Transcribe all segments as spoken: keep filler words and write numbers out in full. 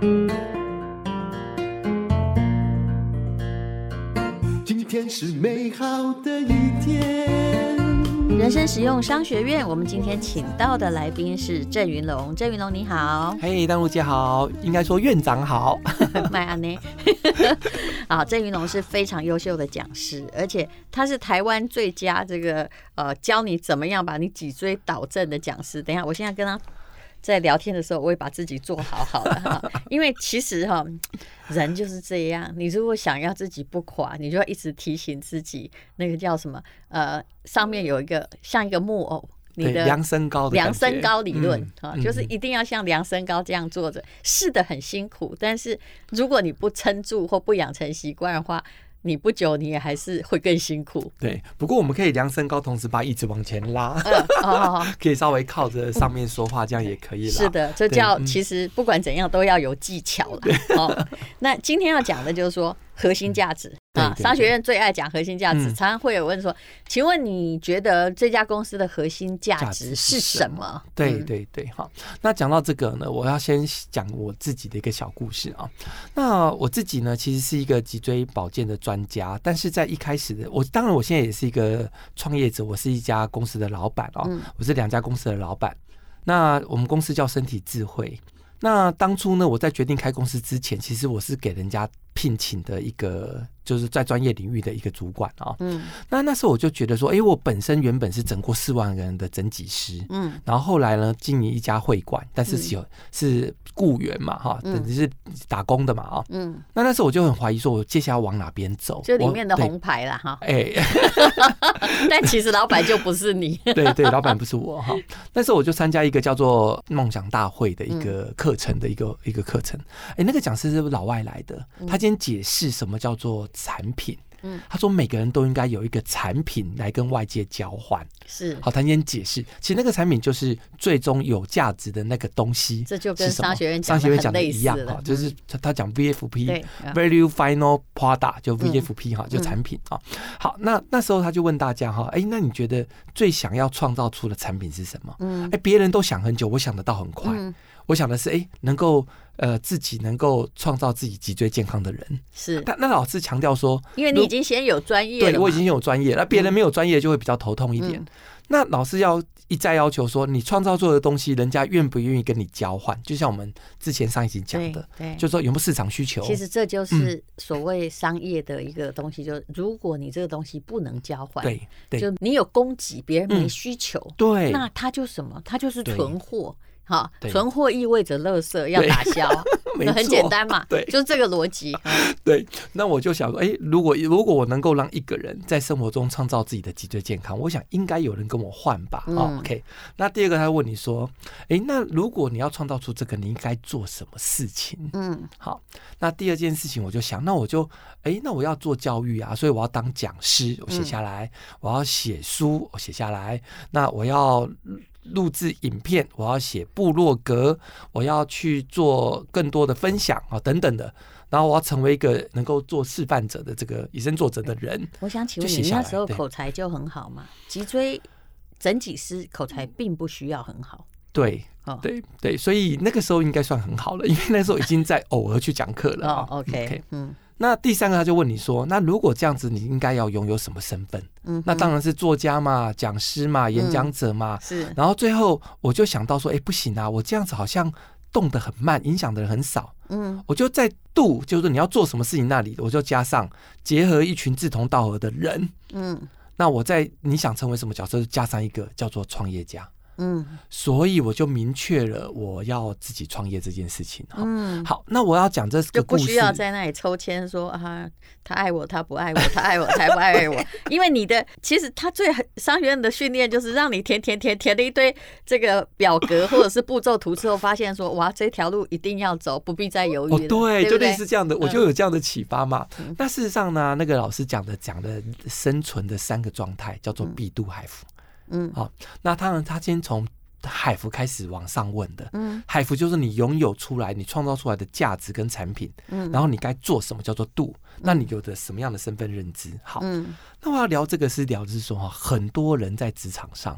今天是美好的一天。 人生实用商学院，我们今天请到的来宾是郑云龙。郑云龙你好。 嘿，淡如姐好，应该说院长好。 麦安呢？啊，郑云龙是非常优秀的讲师，而且他是台湾最佳这个呃教你怎么样把你脊椎导正的讲师。等一下，我现在跟他在聊天的时候，我会把自己做好好了哈，因为其实哈，人就是这样。你如果想要自己不垮，你就要一直提醒自己，那个叫什么？呃，上面有一个像一个木偶，你的量身高的量身高理论嗯啊，就是一定要像量身高这样坐着，是的，很辛苦。但是如果你不撑住或不养成习惯的话，你不久你也还是会更辛苦。 对，不过我们可以量身高，同时把椅子往前拉， 呃哦、 可以稍微靠着上面说话，这样也可以啦。 是的，这叫其实不管怎样都要有技巧啦。哦，那今天要讲的就是说核心价值啊，商学院最爱讲核心价值，嗯、常常会有问说，请问你觉得这家公司的核心价值是什么？ 对对对，好。那讲到这个呢，我要先讲我自己的一个小故事啊。那我自己呢，其实是一个脊椎保健的专家，但是在一开始的我，当然我现在也是一个创业者，我是一家公司的老板哦，嗯、我是两家公司的老板。那我们公司叫身体智慧。那当初呢，我在决定开公司之前，其实我是给人家聘请的一个，就是在专业领域的一个主管啊。嗯，那那时候我就觉得说，哎、欸，我本身原本是整过四万人的整脊师，嗯，然后后来呢，经营一家会馆，但是有、嗯、是雇员嘛，哈，等于是打工的嘛，啊，嗯，那那时候我就很怀疑说，我接下来往哪边走？ 就里面的红牌啦，哈，哎， 欸、 但其实老板就不是你， 对对，老板不是我哈。那时候我就参加一个叫做梦想大会的一个课程的一个、嗯、一个课程，哎、欸，那个讲师是老外来的，他今天解释什么叫做产品。嗯，他说每个人都应该有一个产品来跟外界交换， 是好。 他今天解释，其实那个产品就是最终有价值的那个东西， 这就跟商学院商学院讲的一样哈，就是他讲 V F P、Value Final Product 就 V F P 哈、嗯，就产品啊。好，那那时候他就问大家哈，哎，那你觉得最想要创造出的产品是什么？嗯，哎，别人都想很久，我想得到很快。嗯，我想的是，哎，能够呃自己能够创造自己脊椎健康的人是。 但那老师强调说， 因为你已经先有专业了， 对我已经有专业，那别人没有专业就会比较头痛一点。嗯、那老师要一再要求说，你创造出的东西，人家愿不愿意跟你交换？就像我们之前上一集讲的，就是说有没有市场需求？ 其实这就是所谓商业的一个东西，嗯、就是如果你这个东西不能交换，对，对就你有供给，别人没需求，嗯、对，那它就什么？它就是囤货。好，存货意味着垃圾要打消，很简单嘛，对，就是这个逻辑。 对，那我就想说，哎、欸，如果如果我能够让一个人在生活中创造自己的脊椎健康，我想应该有人跟我换吧。嗯哦、OK， 那第二个他问你说，哎、欸，那如果你要创造出这个，你应该做什么事情？嗯，好，那第二件事情我就想，那我就，哎、欸，那我要做教育啊，所以我要当讲师，我写下来；嗯、我要写书，我写下来；那我要录制影片，我要写部落格，我要去做更多的分享啊，等等的。然后我要成为一个能够做示范者的这个以身作则的人。 我想请问你那时候口才就很好吗？脊椎整脊师口才并不需要很好。 对。哦、对对，所以那个时候应该算很好了，因为那时候已经在偶尔去讲课了。 哦 ，OK， okay 嗯。 那第三个他就问你说，那如果这样子，你应该要拥有什么身份？嗯，那当然是作家嘛，讲师嘛，演讲者嘛。嗯、是。然后最后我就想到说，哎、欸，不行啊，我这样子好像动得很慢，影响的人很少。嗯，我就在度，就是你要做什么事情那里，我就加上结合一群志同道合的人。嗯，那我在你想成为什么角色，就加上一个叫做创业家。嗯，所以我就明确了我要自己创业这件事情。嗯，好，那我要讲这个故事， 就不需要在那里抽签说啊，他爱我，他不爱我，他爱我，他不爱我。因为你的其实他最商学院的训练就是让你填填填填了一堆这个表格或者是步骤图之后，发现说哇，这条路一定要走，不必再犹豫了。哦， 对，对就类似这样的，我就有这样的启发嘛。嗯、那事实上呢，那个老师讲的讲的生存的三个状态叫做必度海服。嗯，好，那当然他先从海服开始往上问的。嗯，海服就是你拥有出来，你创造出来的价值跟产品。嗯，然后你该做什么叫做度，嗯、那你有的什么样的身份认知？好，嗯，那我要聊这个是聊的是说哈，很多人在职场上，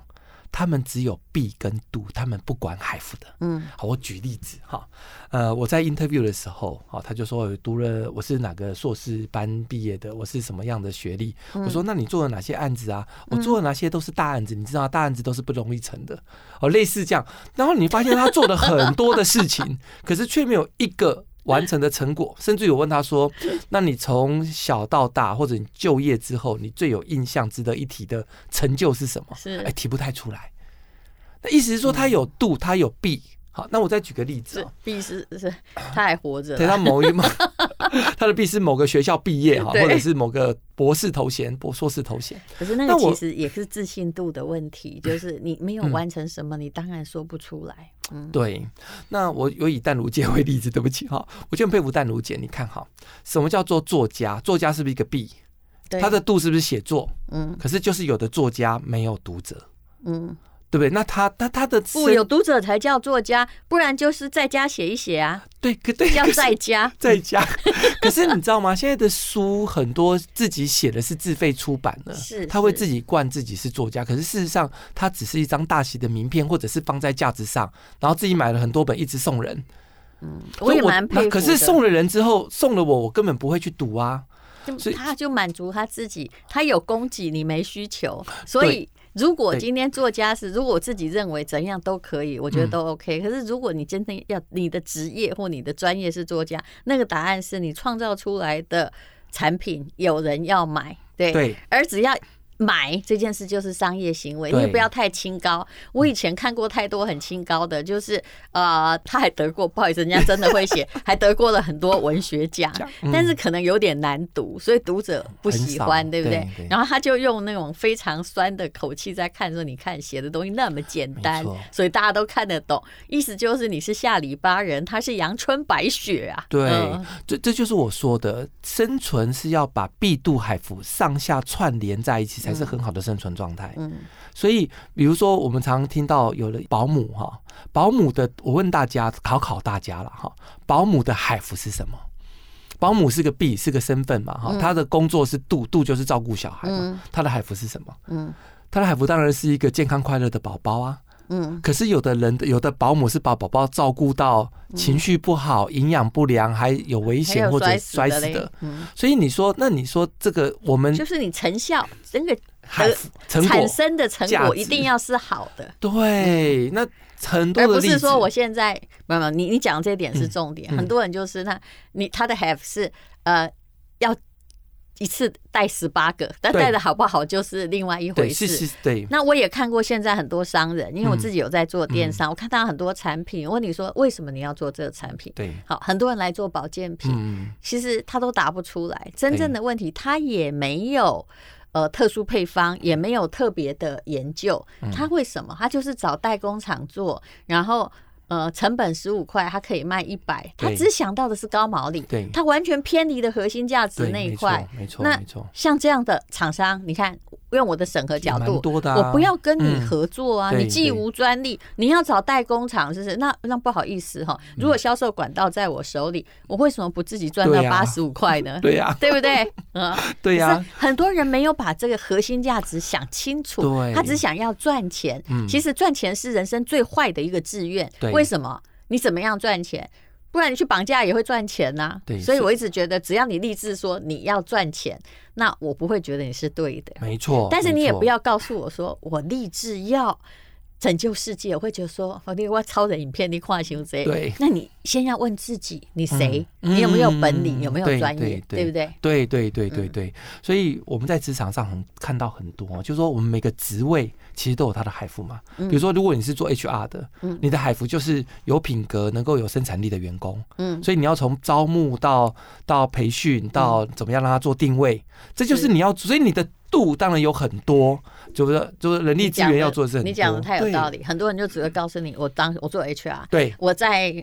他们只有 B 跟 do， 他们不管海服的。 嗯， 好，我举例子哈，呃，我在 interview 的时候，好，他就说我读了我是哪个硕士班毕业的，我是什么样的学历。嗯、我说那你做了哪些案子啊？我做了哪些都是大案子，你知道大案子都是不容易成的哦，类似这样。然后你发现他做了很多的事情，可是却没有一个完成的成果，甚至有问他说：“那你从小到大，或者你就业之后，你最有印象、值得一提的成就是什么？” 是， 哎，提不太出来。那意思是说，他有 do， 他有 be。好，那我再举个例子、哦、 ，B 是是他还活着， 对他某一他的 B 是某个学校毕业哈，或者是某个博士头衔、博硕士头衔。 可是那个其实也是自信度的问题，就是你没有完成什么，嗯、你当然说不出来。嗯， 对。那我我以淡如姐为例子，对不起哈，我就很佩服淡如姐。你看哈，什么叫做作家？作家是不是一个 B？ 他的 do 是不是写作？嗯，可是就是有的作家没有读者。嗯。对不对？那他他他的不有读者才叫作家，不然就是在家写一写啊。 对，可对叫在家在家。可是你知道吗？现在的书很多自己写的是自费出版的， 是他会自己冠自己是作家，可是事实上他只是一张大型的名片，或者是放在架子上，然后自己买了很多本一直送人。 嗯，我也蛮佩服的。 可是送了人之后，送了我，我根本不会去读啊。 所以他就满足他自己，他有供给，你没需求，所以。如果今天作家是，如果我自己认为怎样都可以，我觉得都 OK、嗯。可是如果你真的要你的职业或你的专业是作家，那个答案是你创造出来的产品有人要买，对， 对， 而只要。买这件事就是商业行为，你也不要太清高。我以前看过太多很清高的，就是呃，他还得过，不好意思，人家真的会写，还得过了很多文学奖，嗯、但是可能有点难读，所以读者不喜欢，对不对？对对，然后他就用那种非常酸的口气在看，说你看写的东西那么简单，所以大家都看得懂。意思就是你是下里巴人，他是阳春白雪啊。 对，嗯、这这就是我说的，生存是要把必度海服上下串联在一起。才是很好的生存状态。嗯，所以比如说我们常听到有了保姆哈，保姆的我问大家考考大家了哈，保姆的海服是什么？保姆是个 B， 是个身份嘛哈，他的工作是度度就是照顾小孩嘛，他的海服是什么？嗯，他的海服当然是一个健康快乐的宝宝啊。嗯，可是有的人有的保姆是把宝宝照顾到情绪不好、营养不良，还有危险或者摔死的。嗯，所以你说，那你说这个我们就是你成效那个产生的成果一定要是好的。 对，那很多的例子，而不是说我现在没有你你讲这点是重点。嗯、很多人就是他你他的 have 是呃要。一次带十八个，但带的好不好就是另外一回事。 是是，对。 那我也看过现在很多商人，因为我自己有在做电商，嗯、我看到很多产品。我问你说，为什么你要做这个产品？ 对， 好，很多人来做保健品，嗯、其实他都答不出来真正的问题，他也没有呃特殊配方，也没有特别的研究，他为什么？他就是找代工厂做，然后。呃，成本十五块，它可以卖一百，他只想到的是高毛利， 对， 他完全偏离了核心价值那一块。 没错， 那没错。 像这样的厂商，你看，用我的审核角度， 啊、 我不要跟你合作啊， 嗯、 你既无专利，你要找代工厂，是不是？那那不好意思哈，如果销售管道在我手里，我为什么不自己赚到八十五块呢？ 对呀、啊， 对不对？ 嗯，对呀、啊。 很多人没有把这个核心价值想清楚，他只想要赚钱。嗯、其实赚钱是人生最坏的一个志愿。为什么？你怎么样赚钱？不然你去绑架也会赚钱呐、啊。 对， 所以我一直觉得，只要你立志说你要赚钱，那我不会觉得你是对的。 没错。 但是你也不要告诉我说我立志要拯救世界，我会觉得说，哦，你我超人影片你看伤这， 对， 那你先要问自己，你谁？嗯、你有没有本领？嗯、有没有专业？对不对？ 对对对对对。嗯、所以我们在职场上很看到很多，就是说我们每个职位其实都有它的海服嘛。嗯、比如说，如果你是做 H R 的，嗯、你的海服就是有品格、能够有生产力的员工。嗯，所以你要从招募到到培训到怎么样让他做定位，这就是你要。所以你的度当然有很多。就是就是人力资源要做的是很多， 你讲的太有道理。很多人就只会告诉你，我当我做 H R， 对， 我在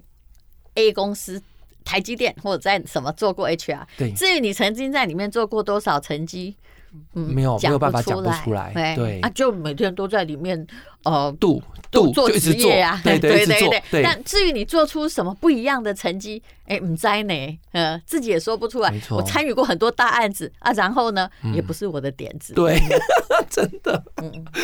A 公司、台积电或者在什么做过 H R， 对。 至于你曾经在里面做过多少成绩， 嗯，没有没有办法讲不出来，对啊，就每天都在里面呃度度做职业啊，对对对对对。 但至于你做出什么不一样的成绩，哎，不知道呢，呃，自己也说不出来。我参与过很多大案子啊，然后呢，也不是我的点子。 对，真的。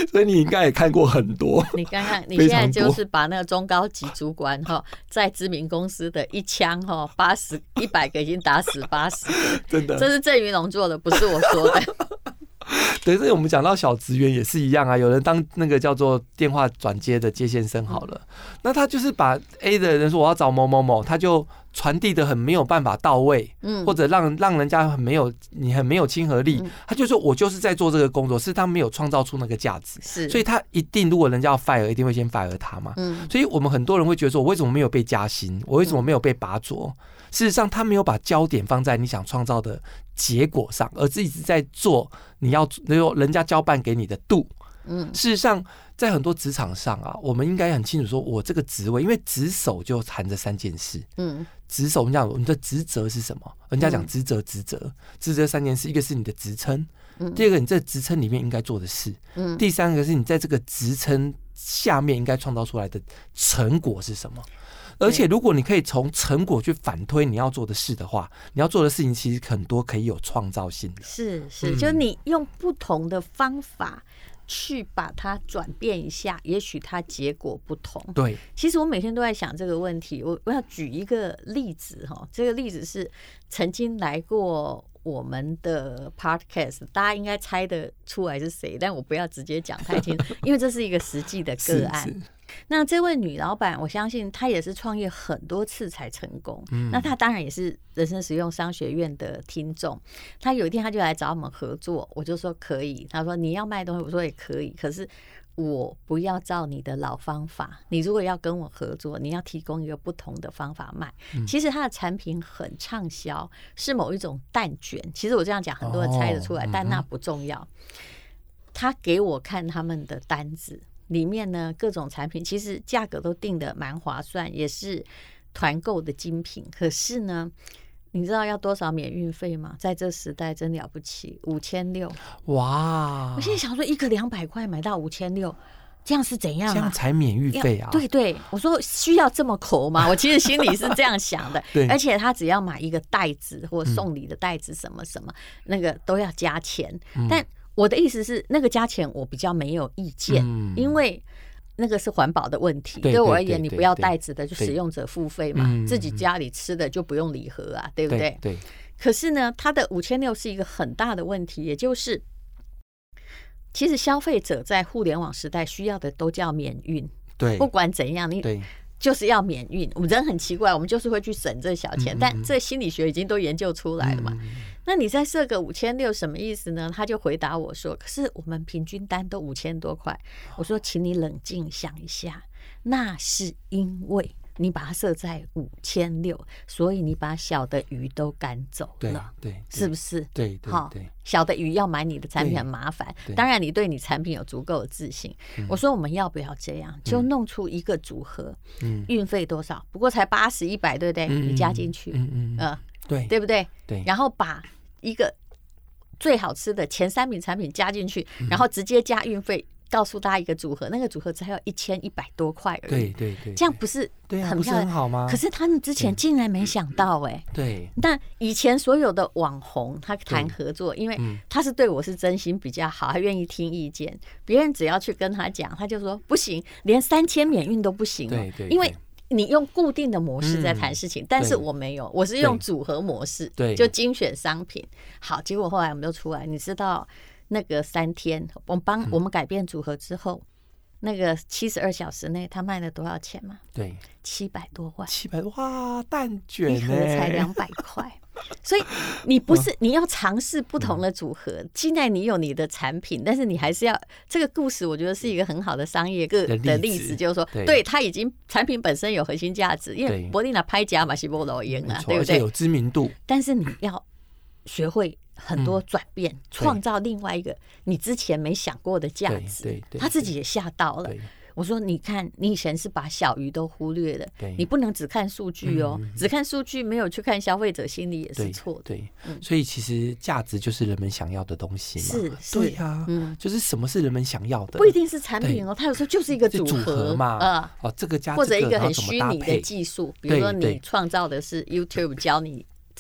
所以你应该也看过很多。 你看看，你现在就是把那个中高级主管哈，在知名公司的一枪哈，八十一百个已经打死八十个， 真的， 这是郑云龙做的，不是我说的。 对，所以我们讲到小职员也是一样啊，有人当那个叫做电话转接的接线生好了，嗯、那他就是把 A 的人说我要找某某某，他就传递的很没有办法到位，嗯，或者让让人家很没有你很没有亲和力，嗯、他就说我就是在做这个工作，是他没有创造出那个价值， 是， 所以他一定如果人家要 fire， 一定会先 fire 他嘛，嗯，所以我们很多人会觉得说，我为什么没有被加薪，我为什么没有被拔擢？事实上，他没有把焦点放在你想创造的结果上，而是一直在做你要人家交办给你的度。嗯，事实上，在很多职场上啊，我们应该很清楚说，我这个职位，因为职守就含着三件事。嗯，职守我们讲你的职责是什么？人家讲职责，职责，职责三件事，一个是你的职称，第二个你这职称里面应该做的事，嗯，第三个是你在这个职称下面应该创造出来的成果是什么。而且，如果你可以从成果去反推你要做的事的话，你要做的事情其实很多可以有创造性的。 是是，就你用不同的方法去把它转变一下，也许它结果不同。 对， 其实我每天都在想这个问题。我我要举一个例子哈，这个例子是曾经来过我们的 podcast， 大家应该猜得出来是谁，但我不要直接讲太清楚，因为这是一个实际的个案。是是，那这位女老板，我相信她也是创业很多次才成功。嗯、那她当然也是人生实用商学院的听众。她有一天她就来找我们合作，我就说可以。她说你要卖东西，我说也可以，可是我不要照你的老方法。你如果要跟我合作，你要提供一个不同的方法卖。嗯、其实她的产品很畅销，是某一种蛋卷。其实我这样讲，很多人猜得出来，哦、但那不重要。她给我看他们的单子。里面呢，各种产品其实价格都定得蛮划算，也是团购的精品。可是呢，你知道要多少免运费吗？在这时代真了不起，五千六！哇！我现在想说，一个两百块买到五千六，这样是怎样啊？ 这样才免运费啊？ 对对，我说需要这么抠吗？我其实心里是这样想的。而且他只要买一个袋子或送礼的袋子，什么什么，那个都要加钱。嗯、但我的意思是，那个加钱我比较没有意见，嗯、因为那个是环保的问题。对, 对我而言，你不要袋子的就使用者付费嘛，自己家里吃的就不用礼盒啊，对不对？ 对。 可是呢，它的五千六是一个很大的问题，也就是其实消费者在互联网时代需要的都叫免运， 对， 不管怎样，你就是要免运。我们人很奇怪，我们就是会去省这小钱，嗯、但这心理学已经都研究出来了嘛。嗯、那你再设个五千六什么意思呢？他就回答我说：“可是我们平均单都五千多块。”我说：“请你冷静想一下，那是因为你把它设在五千六，所以你把小的鱼都赶走了， 对，对是不是？ 对对对， 小的鱼要买你的产品很麻烦。当然，你对你产品有足够的自信。嗯、我说我们要不要这样，就弄出一个组合，嗯、运费多少？不过才八十一百，对不对？嗯、你加进去，嗯嗯，呃， 对， 对不对？ 对， 然后把一个最好吃的前三名产品加进去，然后直接加运费。告诉大家一个组合，那个组合只还有一千一百多块而已。 对对对， 这样不是很漂亮、 啊、很好吗？ 可是他们之前竟然没想到哎、欸。 对。 那以前所有的网红，他谈合作，因为他是对我是真心比较好，他愿意听意见。别人只要去跟他讲，他就说不行，连三千免运都不行、喔。对 对, 对。因为你用固定的模式在谈事情，嗯、但是我没有，我是用组合模式，对，就精选商品。好，结果后来我们就出来，你知道。那个三天，我们帮我们改变组合之后，嗯、那个七十二小时内，他卖了多少钱吗？ 对， 七百多万。 七百哇，蛋卷一盒才两百块，所以你不是你要尝试不同的组合。既然你有你的产品，但是你还是要这个故事，我觉得是一个很好的商业个的例子，就是说，对, 对它已经产品本身有核心价值，因为柏林的拍价嘛是不老赢啊，对不对？ 而且有知名度， 但是你要学会。很多转变，创、嗯、造另外一个你之前没想过的价值，对对对，他自己也吓到了。我说：“你看，你以前是把小鱼都忽略了，你不能只看数据哦，嗯、只看数据没有去看消费者心理也是错的。” 对，嗯、所以其实价值就是人们想要的东西嘛。 是，是对啊，嗯，就是什么是人们想要的， 不一定是产品哦，它有时候就是一个组 合, 组合嘛，啊、呃，哦，这个加或者一个很虚拟的技术，比如说你创造的是 YouTube 教你。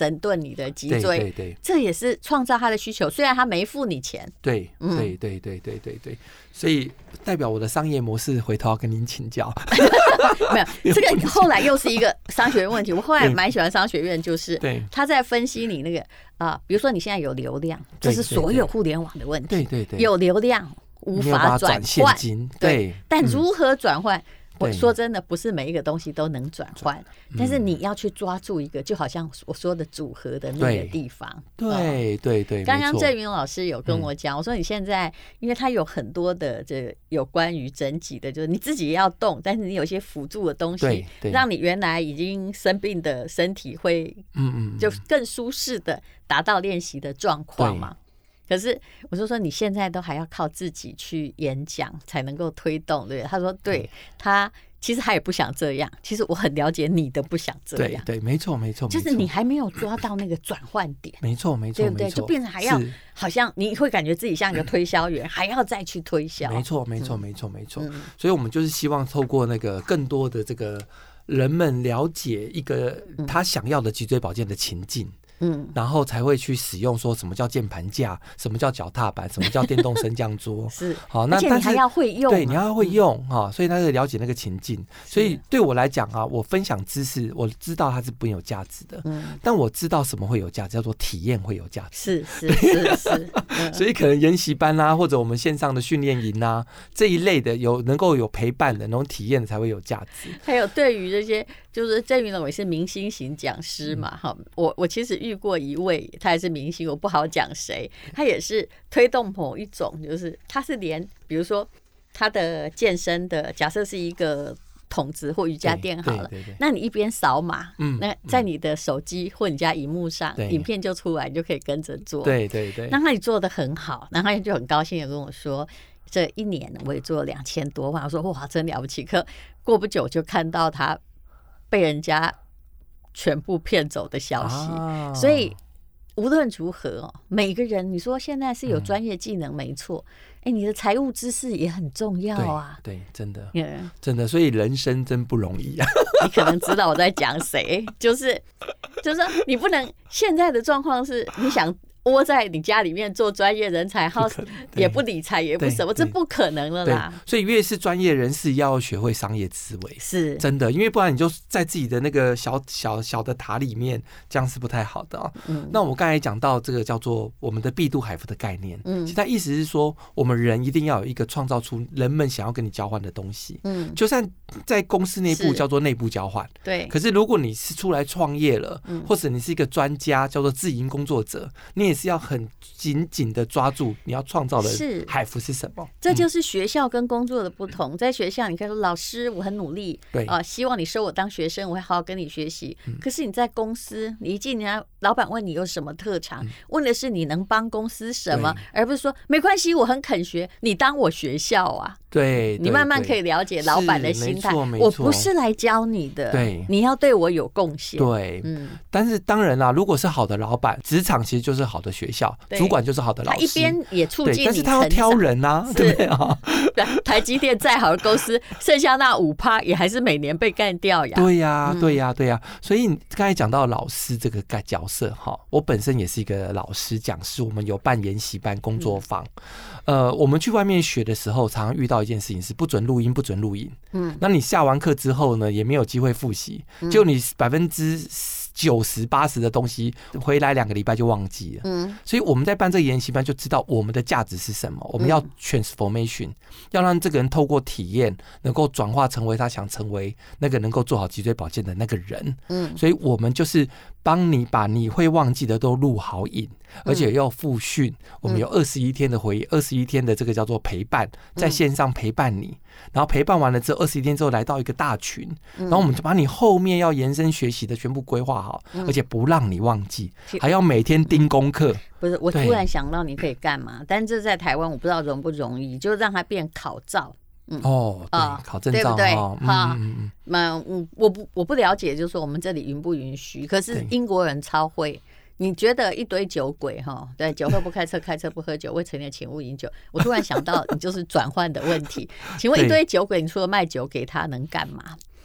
整顿你的脊对椎， 对对， 这也是创造他的需求，虽然他没付你钱。 对嗯对对对对对对，所以代表我的商业模式，回头要跟您请教。 没有，这个后来又是一个商学院问题。我后来蛮喜欢商学院，就是对他在分析你那个啊、比如说你现在有流量，这是所有互联网的问题。 对对对， 有流量无法转现换， 金， 对， 对， 但如何转换？我对说真的，不是每一个东西都能转换，但是你要去抓住一个，就好像我说的组合的那个地方。 对对对， 刚刚没错郑云老师有跟我讲，我说你现在，因为他有很多的这个有关于整脊的，就是你自己也要动，但是你有些辅助的东西对，对让你原来已经生病的身体会， 嗯嗯， 就更舒适的达到练习的状况嘛。可是我就说你现在都还要靠自己去演讲才能够推动，对不对？他说对，他其实他也不想这样。其实我很了解你的不想这样， 对对，没错没错， 就是你还没有抓到那个转换点， 没错没错， 对不对？就变成还要好像你会感觉自己像一个推销员，还要再去推销。 没错没错没错没错，所以我们就是希望透过那个更多的这个人们了解一个他想要的脊椎保健的情境。嗯，然后才会去使用说什么叫键盘架，什么叫脚踏板，什么叫电动升降桌， 是好，那而且你还要会用， 对，你要会用哈、嗯，所以他会了解那个情境。所以对我来讲啊，我分享知识，我知道它是不有价值的，嗯，但我知道什么会有价值，叫做体验会有价值， 是是是是， 嗯、所以可能研习班啊，或者我们线上的训练营啊这一类的，有能够有陪伴的那种体验的才会有价值。 还有对于这些，就是郑云龙也是明星型讲师嘛，哈、嗯，我我其实遇过一位，他也是明星，我不好讲谁，他也是推动某一种，就是他是连比如说他的健身的，假设是一个筒子或瑜伽垫好了，对对对，那你一边扫码，嗯，那在你的手机或你家荧幕上，影片就出来，你就可以跟着做， 对对对。 那他也做得很好，然后他就很高兴的跟我说，这一年我也做了两千多万，我说哇，真了不起。可过不久就看到他被人家全部骗走的消息，啊、所以无论如何，每个人你说现在是有专业技能没错，哎、嗯，你的财务知识也很重要啊。 对，对真的， yeah. 真的，所以人生真不容易啊。 你可能知道我在讲谁，就是就是说你不能现在的状况是你想窝在你家里面做专业人才，好也不理财，也不什么，这不可能了啦。 所以越是专业人士，要学会商业思维， 是真的，因为不然你就在自己的那个小小小的塔里面，这样是不太好的啊。嗯、那我刚才讲到这个叫做我们的必渡海服的概念，嗯，其实它意思是说，我们人一定要有一个创造出人们想要跟你交换的东西，嗯，就算在公司内部叫做内部交换， 对。 可是如果你是出来创业了，嗯、或者你是一个专家，叫做自营工作者，你也是要很紧紧的抓住你要创造的海服是什么。 这就是学校跟工作的不同。在学校你可以说老师我很努力， 对啊、呃，希望你收我当学生，我会好好跟你学习、嗯、可是你在公司，你一进人家老板问你有什么特长、嗯、问的是你能帮公司什么，而不是说没关系我很肯学，你当我学校啊。 对， 你慢慢可以了解老板的心态，我不是来教你的， 对， 你要对我有贡献。 对，嗯，但是当然啦，如果是好的老板，职场其实就是好的学校，主管就是好的老师， 他一边也促进你成长， 但是他要挑人啊，对不对啊？ 台积电再好的公司，剩下那五趴也还是每年被干掉呀。 对呀、啊，对呀、啊，对呀、啊。所以刚才讲到老师这个角色哈，我本身也是一个老师讲师，我们有办研习班、工作坊。嗯、呃，我们去外面学的时候，常常遇到一件事情是不准录音，不准录音。嗯，那你下完课之后呢，也没有机会复习，就你百分之九十八十的东西回来两个礼拜就忘记了。嗯，所以我们在办这个研习班就知道我们的价值是什么。我们要 transformation，、嗯、要让这个人透过体验能够转化成为他想成为那个能够做好脊椎保健的那个人。嗯，所以我们就是帮你把你会忘记的都录好影，而且要复训。我们有二十一天的回忆，二十一天的这个叫做陪伴，在线上陪伴你。然后陪伴完了之后，二十一天之后来到一个大群，然后我们就把你后面要延伸学习的全部规划好，而且不让你忘记，还要每天盯功课。 不是，我突然想到你可以干嘛？但这在台湾我不知道容不容易，就让它变考照。 嗯、哦，对，呃、考证照， 对不对？ 哈、 嗯嗯嗯，嗯，我不我不了解，就是说我们这里允不允许？可是英国人超会。你觉得一堆酒鬼哈？对，酒后不开车，开车不喝酒，未成年请勿饮酒。我突然想到，你就是转换的问题。请问一堆酒鬼，你除了卖酒给他能干嘛？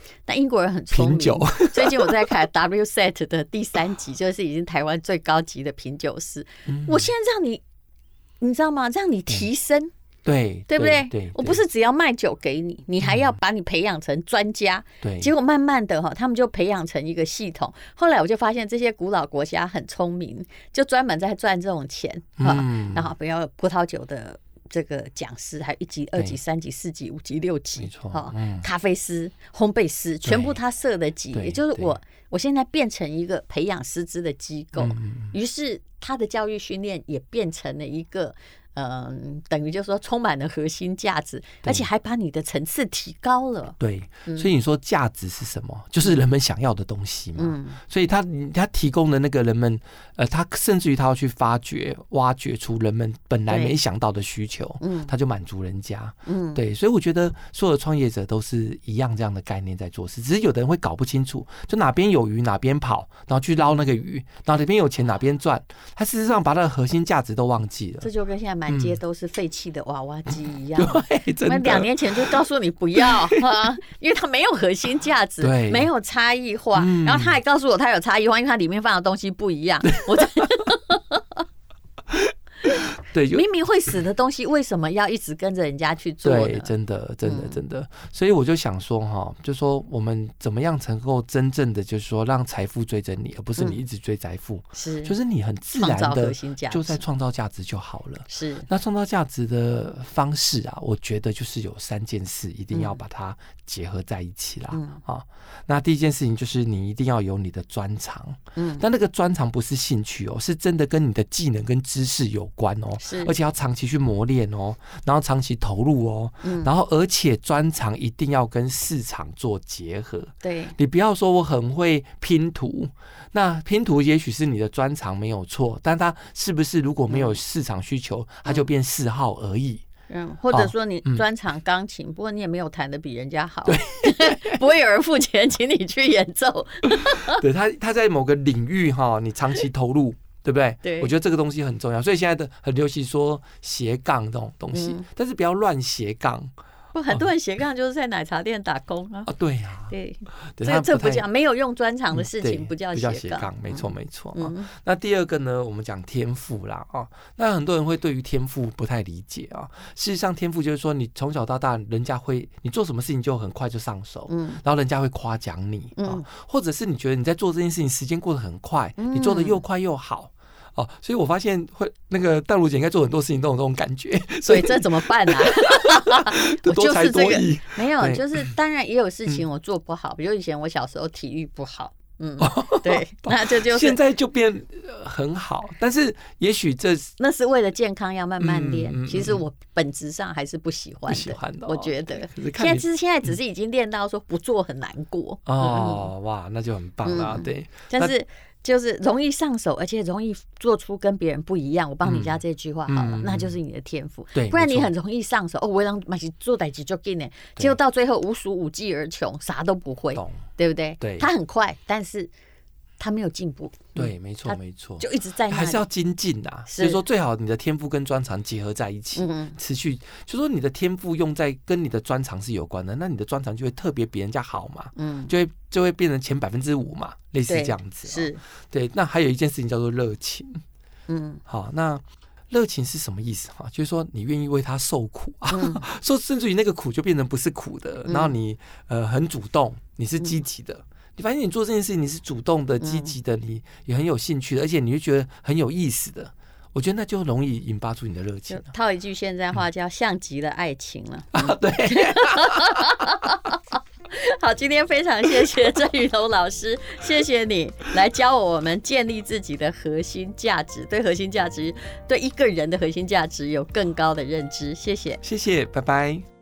那英国人很聪明， 品酒最近我在看 W S E T 的第三集，就是已经台湾最高级的品酒师。嗯、我现在让你，你知道吗？让你提升。嗯对， 对不对？ 对，对我不是只要卖酒给你，你还要把你培养成专家。 对， 结果慢慢的哈，他们就培养成一个系统。后来我就发现这些古老国家很聪明，就专门在赚这种钱哈。嗯、然后不要葡萄酒的这个讲师，还有一级、二级、三级、四级、五级、六级，哈、嗯，咖啡师、烘焙师，全部他设的级，也就是我我现在变成一个培养师资的机构，嗯、于是他的教育训练也变成了一个。嗯，等于就是说充满了核心价值，而且还把你的层次提高了。 对，所以你说价值是什么？就是人们想要的东西嘛。嗯，所以他他提供的那个人们，呃，他甚至于他要去发掘、挖掘出人们本来没想到的需求，嗯，他就满足人家。嗯，对，所以我觉得所有的创业者都是一样这样的概念在做事，只是有的人会搞不清楚，就哪边有鱼哪边跑，然后去捞那个鱼，然后哪边有钱哪边赚，他事实上把他的核心价值都忘记了。 这就跟现在满街都是废弃的娃娃机一样， 对，真的。 我们两年前就告诉你不要啊，因为它没有核心价值， 对， 没有差异化。嗯、然后他还告诉我它有差异化，因为它里面放的东西不一样。我对，明明会死的东西，为什么要一直跟着人家去做呢？ 对，真的，真的，真的。嗯、所以我就想说哈，就说我们怎么样能够真正的，就是说让财富追着你，而不是你一直追财富。是、嗯，就是你很自然的就在创造价值就好了。是，那创造价值的方式啊，我觉得就是有三件事，一定要把它结合在一起啦。嗯、啊，那第一件事情就是你一定要有你的专长。嗯，但那个专长不是兴趣哦，是真的跟你的技能跟知识有关哦。而且要长期去磨练哦，然后长期投入哦，嗯、然后而且专长一定要跟市场做结合。对，你不要说我很会拼图，那拼图也许是你的专长没有错，但它是不是如果没有市场需求，嗯、它就变嗜好而已。 嗯，或者说你专长钢琴，哦嗯、不过你也没有弹得比人家好，不会有人付钱请你去演奏。 对，他他在某个领域哈，你长期投入。对不对？对，我觉得这个东西很重要，所以现在的很流行说斜杠这种东西，嗯、但是不要乱斜杠。 不，很多人斜杠就是在奶茶店打工啊。 啊，对呀、啊， 对，这个这不叫没有用专长的事情，不叫斜杠， 不叫斜杠，没错没错、嗯啊。那第二个呢，我们讲天赋啦啊，那很多人会对于天赋不太理解啊。事实上，天赋就是说你从小到大，人家会你做什么事情就很快就上手，嗯，然后人家会夸奖你啊，嗯、或者是你觉得你在做这件事情时间过得很快，嗯、你做得又快又好。哦，所以我发现会那个淡如姐应该做很多事情都有这种感觉， 所以这怎么办啊？我多才多艺， 没有，就是当然也有事情我做不好，比如以前我小时候体育不好。嗯，对，那这就是现在就变很好，但是也许这那是为了健康要慢慢练。嗯嗯、其实我本质上还是不喜欢的， 不喜欢的、哦。 我觉得现在是现在只是已经练到说不做很难过。 哦，嗯、哇，那就很棒了、啊，嗯、对。 但是就是容易上手，而且容易做出跟别人不一样。我帮你加这句话好了，嗯、那就是你的天赋。对，不然你很容易上手。哦，我让马西做代志就紧呢，结果到最后无属五技而穷，啥都不会，对不对？对，他很快，但是他没有进步。 对，没错，没错， 就一直在那里， 还是要精进的、啊。所以说，最好你的天赋跟专长结合在一起，嗯、持续。就说你的天赋用在跟你的专长是有关的，那你的专长就会特别比人家好嘛，嗯，就会就会变成前百分之五嘛，类似这样子、喔。是，对。那还有一件事情叫做热情，嗯，好，那热情是什么意思哈？就是说你愿意为他受苦啊，嗯、说甚至于那个苦就变成不是苦的，嗯、然后你呃很主动，你是积极的。嗯你发现你做这件事情你是主动的、积极的，你也很有兴趣的，而且你会觉得很有意思的。我觉得那就容易引发出你的热情、啊。 套一句现在话叫“像极了爱情”了。 嗯、啊，对。 好，今天非常谢谢郑宇彤老师，谢谢你来教我们建立自己的核心价值，对核心价值，对一个人的核心价值有更高的认知。谢谢， 谢谢，拜拜。